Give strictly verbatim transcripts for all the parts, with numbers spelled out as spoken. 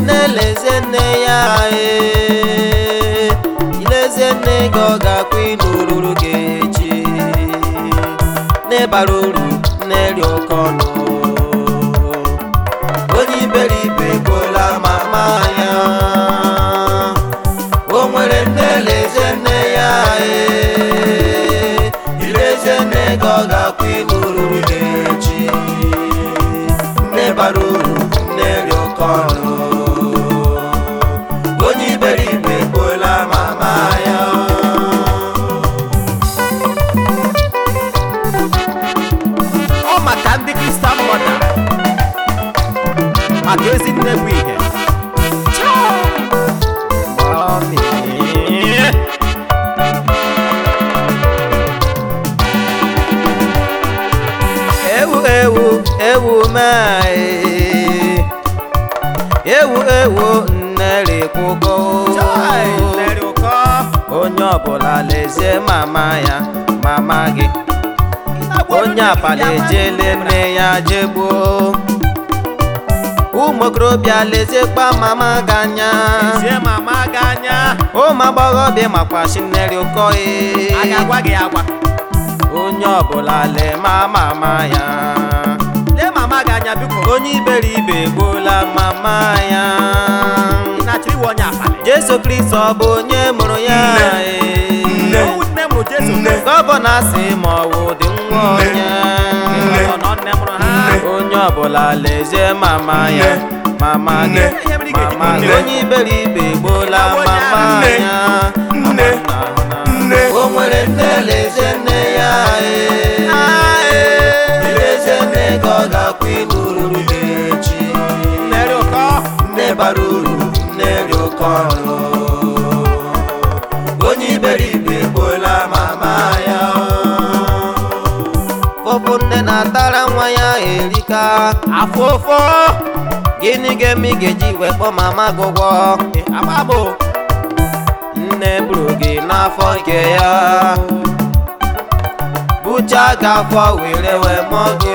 nne leze nne ya ee ileze nne gị ọ ga-akwa ịnụrụrụ gị echi n'ịbara uru nne-eri oke ọnụ onye iberibe gbola mama ya o nwere nne leze nne ya ee ileze nne gị ọ ga-akwa ịnụrụrụ gị echi n'ịbara uru nne-eri oke ọnụ onye iberibe gbola mama ya ọ maka ndị Christian mother maka ezi nne bụ ihe ewu ewu ewu mee ewu ewu nne-eri kwụgo onye ọbụla lezie mama ya mama gị onye abalị ejele nne ya jegbuo ụmụ okorobịa lezikpa mama gị anya ụmụ agbọghọbịa makwashi nne-eri ụkọ onye ọbụla lee ma mama ya lee mama gị anya biko onye iberibe gbola mama ya Jesu Kristi ọ bụ onye mụrụ ya gọvanọ asị ma ọ bụ dị nwa onye onye ọbụla lezie mama ya mama gị mama gị onye iberibe gbola mama ya o nwere nne lezie nne ya ileze nne gị ọ ga-akwa ịnụrụrụ gị echi nne bara uru nne-eri oke ọnụ onye iberibe gbola mama ya fọfụ nne na-atara nwa ya erika afụfụ gịnị ga-eme ị ga-eji wee kpọ mama gị ụgwọ agbabo nne buru gị n'afọ nke ya bucha gị afọ were wee mụọ gị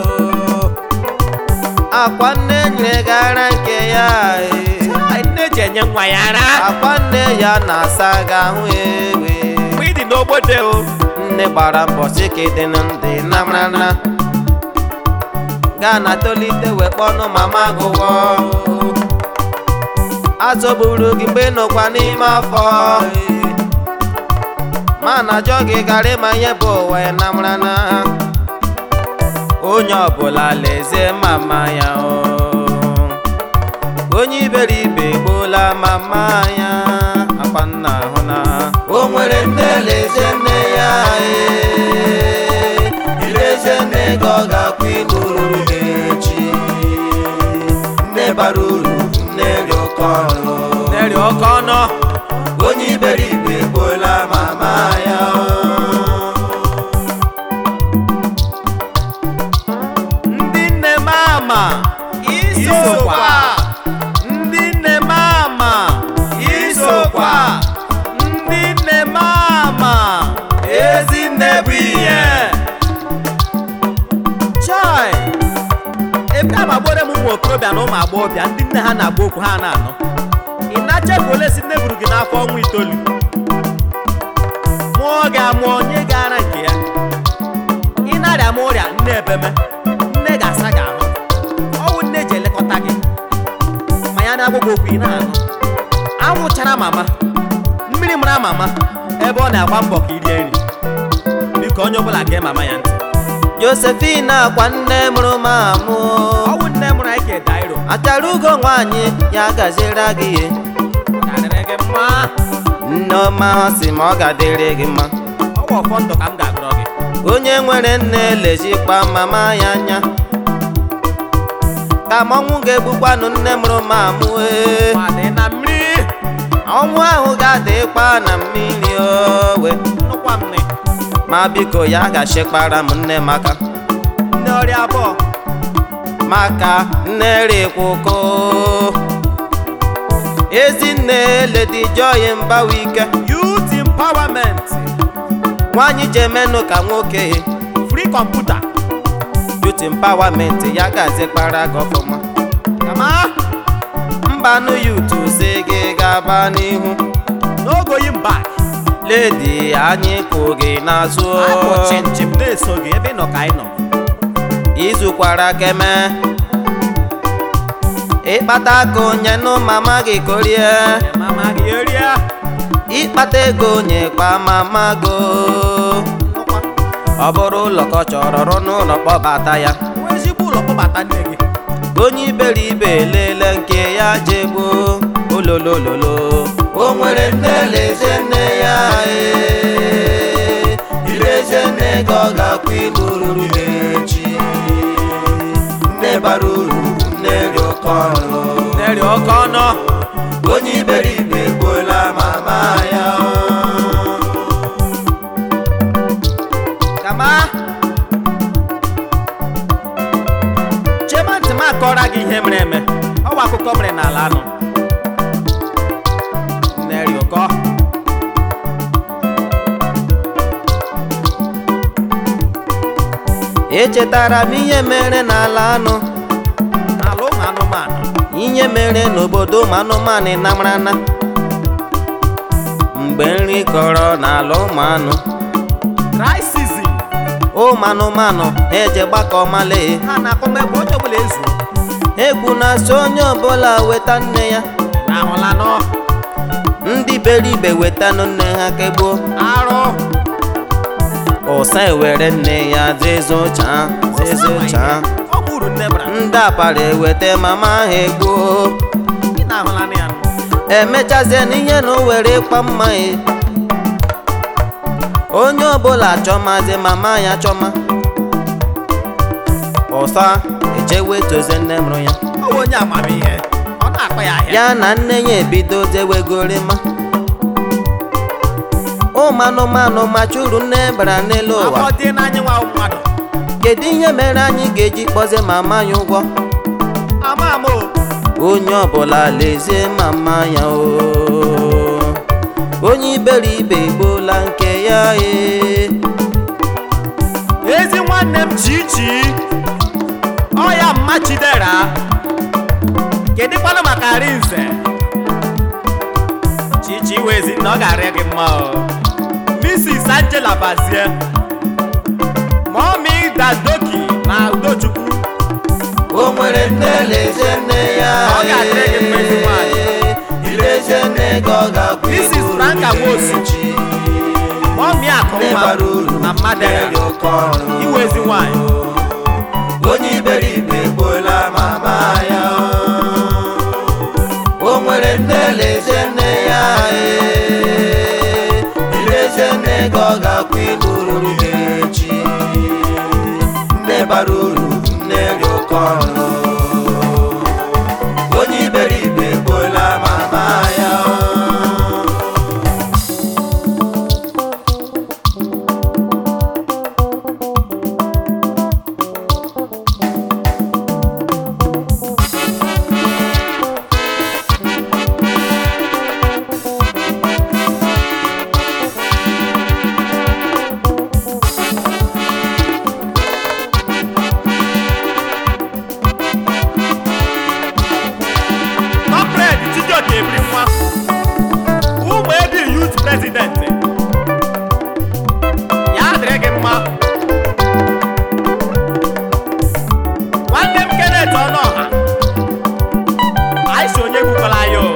akwa nne nyere gị ara nke ya nne ji enye nwa ya ara akwa nne ya na-asa gị ahụ ewe mgbe ị dị n'obodo o nne gbara mbọ sike dị na ndị na mara gaa na tolite wee kpọnụ mama gị ụgwọ azọgburu gị mgbe nọkwa n'ime afọ mana jọ gị gara ịma ihe bụ ụwa ya na mara na onye ọbụla lezie mama ya onye iberibe gbola mama ya akwa nna ahụ na o nwere nne lezie nne ya ileze nne gị ọ ga-akwa ịnụrụrụ gị echi nne bara uru nne-eri oke ọnụ nne-eri oke ọnụ onye iberibe gbola mama ya ndị nne mama isokwa ndị nne mama isokwa ndị nne mama ezi nne bụ ihe chai ebe a magbore m ụmụ okorobịa na ụmụ agbọghọbịa ndị nne ha na-agba okwu ha na-anọ ị na-achefu ole si nne buru gị n'afọ ọnwa itoolu mụọ gị amụọ onye gara nke ya ị na-arịa m ọrịa nne ebeme nne ga-asa gị ahụ ọwụ nne ji elekọta gị ma ya na-agwa gị okwu ị na-anụ anwụchara mama mmiri mara mama ebe ọ na-agba mbọ ka irie nri biko onye ọbụla gee mama ya ntị Josephine akwa nne mụrụ m amụ ọwụ nne mụrụ anyị ka dairo achara ugo nwaanyị ya gaziere gị ihe ga-adịrị gị mma nne ọma sị ma ọ ga-adịrị gị mma ọwụ ọfọ ndụ ka m ga-agụrọ gị onye nwere nne lezikpa mama ya anya ka ọnwụ ga-egbukwanụ nne mụrụ m amụ ma dị na mmiri ọnwụ ahụ ga-adịkpa na mmiri owe nnukwu nne ma biko ya ga-achịkpara m nne maka nne ọrịa abụọ maka nne-eri kwụko Ezinne Lady Joy Mbawike Youth Empowerment nwanyị jemenu ka nwoke Free Computer Youth Empowerment ya gazi kpara gị ọfụma kama mbanụ yutu si gị gaba n'ihu no going back. ledi anyị kwụ gị n'azụ Akpụ chinchin na-eso gị ebe ị nọ ka anyị nọ. izukwara keme ịkpata ego nyenụ mama gị korie Mama gị erie. ịkpata ego nyekwa mama go ọ bụrụ ụlọ ka ọ chọrọ rụ n'ụlọ kpọbata ya Nwa ezigbo ụlọ kpọbata nne gị. onye iberibe elele nke ya jegbo ololololo o nwere nne leze nne ya ee ileze nne gị ọ ga-akwa ibururu echi nne bara uru nne dị oke ọnụ Nne dị oke ọnụ. onye iberibe egbuola mama ya Kama chema ntị m akọrọ gị ihe mere eme. Ọ bụ akụkọ mere n'ala anụ. Nne dị ụkọ. echetara m ihe mere n'ala anụ N'ala ụmụ anụmanụ. ihe mere n'obodo ụmụ anụmanụ namarana mgbe nri kọrọ n'ala ụmụ anụ Dry season. ụmụ anụmanụ eje gbakọ male Ha na-akọ mgbe onye ọbụla ezu. egwu na-asọ onye ọbụla weta nne ya N'ahụla nọ. ndị beribe wetanụ nne ha kegbuo Arụ. ụsa ewere nne ya zezocha zezocha Ọ gburu nne bara. ndị apara eweta mama ha egbuo Ị na-ahụla na ya. emechazie n'ihe na o were ịkpa mma ya onye ọbụla chọmazi mama ya chọma ụsa ejewe tozie nne mụrụ ya Ọ bụ onye amamihe. Ọ na-akpa ya ahịa. ya na nne ya ebido zewegorima ụmụ anụmanụ machuru nne bara n'elu ụwa Afọ dị n'anya nwa mmadụ. kedu ihe mere anyị ga-eji kpọzie mama ya ụgwọ Ama ama o. onye ọbụla lezie mama ya o onye iberibe egbola nke ya ee Ezi nwanne m Chichi. Ọ ya mma Chidera. Kedu kwanụ maka Arinze? Chichi wezi na ọ ga-arịa gị mma o. Missus Angela Bazie. Mommy Dadoki na Udochukwu. o nwere nne leze nne ya Ọ ga-adịrị gị mma ezi nwaanyị. ileze nne gị ọ ga-akwụ Missus Franka Nwosu. Mommy Akụnwa na Mmadera. Iwe ezi nwaanyị. onye iberibe egbola mama ya o nwere nne leze nne ya ee ileze nne gị ọ ga-akwụ ibururu echi nne bara uru nne dị oke ọnụ onye iberibe egbola mama ya Comrade Chijioke Ebrinwa. Ụmụ Ebi Youth President. Ya adịrị gị mma. Nwanne m Kenneth Ọnụọha. Anyị si onye gbukwala ya o.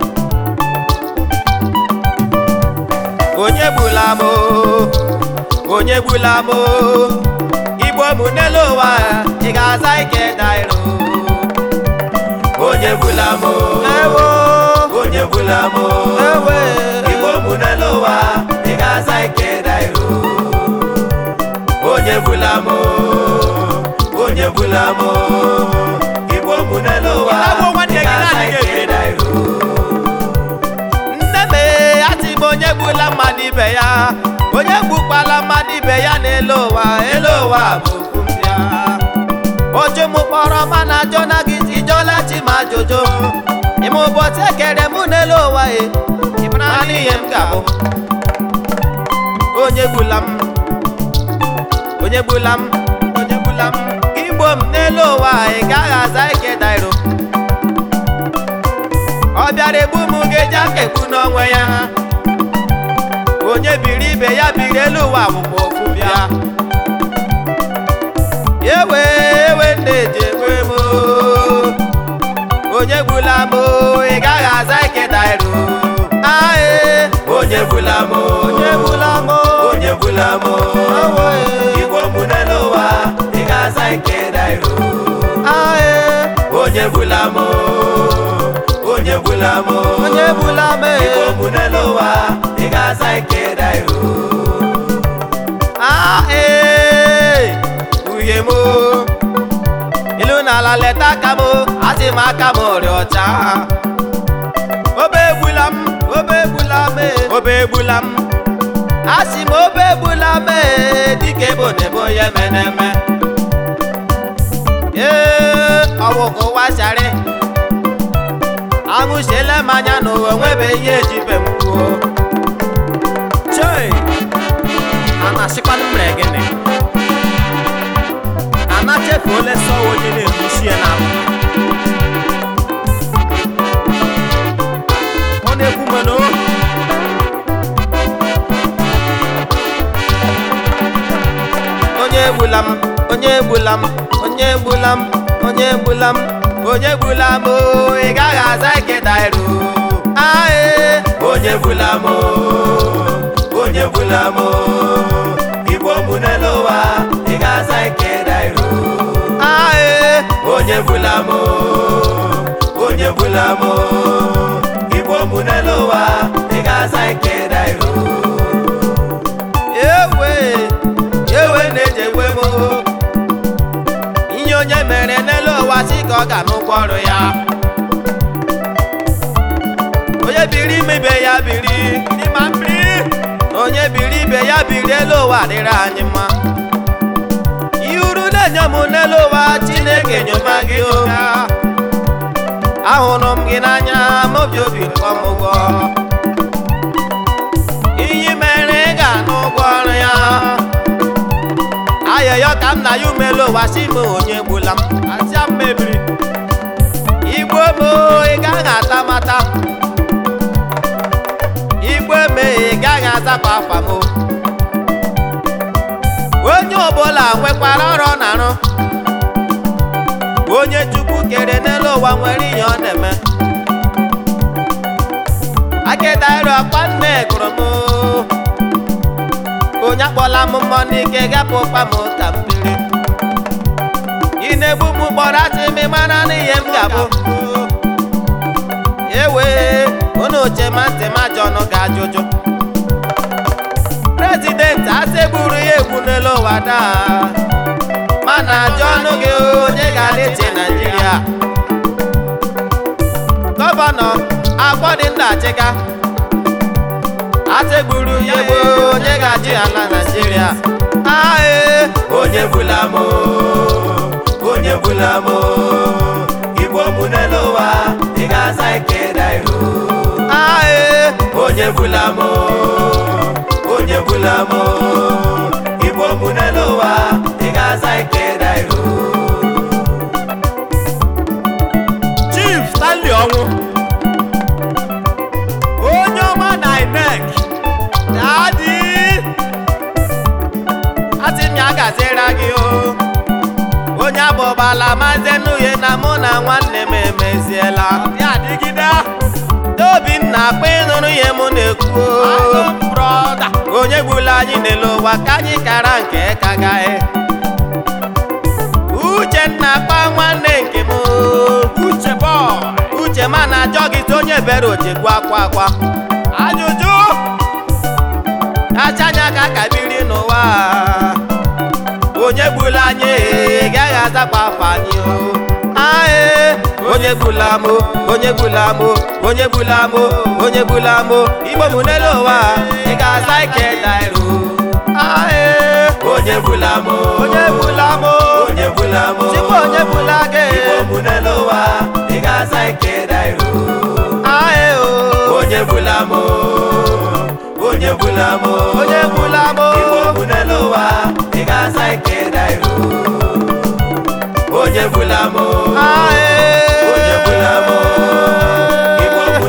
onye gbula m o, onye gbula m o, igbo bụ n'elu ụwa ị ga-aza ike dairo onye gbula m o, ewo onye gbula m o, ewe igbo bụ n'elu ụwa ị ga-aza ike dairo onye gbula m o, onye gbula m o, igbo bụ n'elu ụwa Igbo nwanne ị gị ga-aza naanị ike ga-ebi. dairo nne m atị m onye gbula mmadụ ibe ya onye gbukwala mmadụ ibe ya n'elu ụwa elu ụwa bụ okwu m ya oche m kpọrọ mana ajọ na gị ijọla chi m ajụjụ ime ụbọchị ekere mụ n'elu ụwa e ịmara n'ihe m ga-abụ onye gbula m onye gbula m onye gbula m igbo m n'elu ụwa ị gaghị aza ike dairo ọ bịara egbu m ga-eji aka egbu n'onwe ya onye biri ibe ya biri elu ụwa bụkwa ofu bịa ewe ewe nneji egwe m onye gbula m ị gaghị aza ike dairu ae onye gbula m onye gbula m onye gbula m igbo m n'elu ụwa ị ga-aza ike dairu ae onye gbula m onye gbula m onye gbula m igbo m n'elu ụwa ị ga-aza ike dairu ae uye m ilu n'ala leta aka m asị m aka m ọrịa ọcha obe egbula m obe egbula m obe egbula m asị m obe egbula m dike bụ nebo ya meneme ee ọwụkụ washarị aṅụchiele m anya n'ụwa nwebe ihe ejibe m kwuo chei a na-asịkwanụ mere gịnị anachefu ole sọ onye na-ebusi ya n'ahụ ọ na-ekwu mana onye egbula m onye egbula m onye egbula m onye egbula m onye egbula m ị gaghị aza ike dairu ae onye egbula m onye egbula m igbo m n'elu ụwa ị ga-aza ike dairu ae onye egbula m onye egbula m igbo m n'elu ụwa ị ga-aza ike dairu ewe ewe na-eji egwe m ihe onye mere n'elu ụwa si ka ọ ga n'ụgwọ ọrụ ya onye biri ime ibe ya biri n'ime mmiri onye biri ibe ya biri elu ụwa dịrị anyị mma ihe uru na-enye m n'elu ụwa Chineke nyoma gị ụga ahụrụ m gị n'anya mobi obi kọ m ụgwọ iyi mere ị ga n'ụgwọ ọrụ ya ayọyọ ka m na ya umelu ụwa si m onye gbula m asịa m mebiri igbo m ị gaghị ata mata igbo eme ị gaghị azapụ afa m onye ọbụla nwekwara ọrụ ọ na-arụ onye Chukwu kere n'elu ụwa nwere ihe ọ na-eme akịdairu akwa nne gụrụ m onye akpọla m mmụọ n'ike gapụkwa m ka mmiri ị na-egbu m kpọrọ asị m mara n'ihe m ga-abụ ewe unu uche ma ntị ma ajọ ọnụ ga-ajụjụ prezidenti asị gburu ya egwu n'elu ụwa daa mana ajọ ọnụ gị onye ga-adịche Naijiria gọvanọ Agbọdị Ndachịka asị gburu ya egwu onye ga-achị ala Naijiria ae onye gbula m onye gbula m igbo m n'elu ụwa ị ga-aza ike dairu ae onye gbula m onye gbula m igbo m n'elu ụwa ị ga-aza ike dairu Chief Stanley Ọnwụ onye ọma na I N E C dadi asị m ya gaziere gị o onye agbọbala maazị Nuye na mụ na nwanne m emeziela ya adịgide Obinna akpa ịnụrụ ihe m na-ekwu brọda onye gbula anyị n'elu ụwa ka anyị kara nke ka gaghị Uchenna akpa nwanne nke m Uche bọọ Uche ma na ajọ gị onye bere ojegbu akwa akwa ajụjụ acha anya ka ka biri n'ụwa onye gbula anyị gaghị azakwa afa anyị o ae onye gbula m onye gbula m onye gbula m onye gbula m igbo m n'elu ụwa ị ga-aza ike dairu ae onye gbula m onye gbula m onye gbula m chikwa onye gbula gị igbo m n'elu ụwa ị ga-aza ike dairu ae onye gbula m onye gbula m onye gbula m igbo m n'elu ụwa ị ga-aza ike dairu onye gbula m onye gbula m igbo m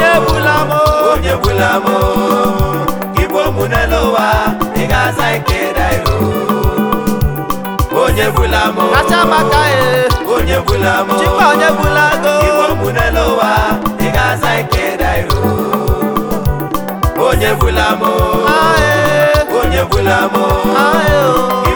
onye bula m onye bula m igbo mụ n'elu ụwa ị ga-aza ike dairo onye bula m kacha maka e onye bula m chikwa onye bula go igbo mụ n'elu ụwa ị ga-aza ike dairo onye bula m onye bula m